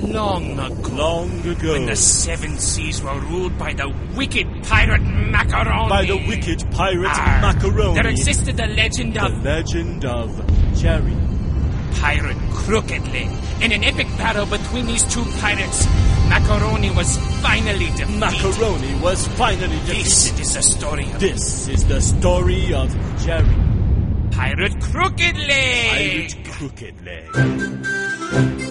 long ago. Long ago. When the seven seas were ruled by the wicked pirate Macaroni. By the wicked pirate Macaroni. There existed the legend of... The legend of Jerry. Pirate Crooked Leg. In an epic battle between these two pirates, Macaroni was finally defeated. Macaroni was finally defeated. This is the story of... This is the story of Jerry. Pirate Crooked Leg. Pirate Crooked Leg.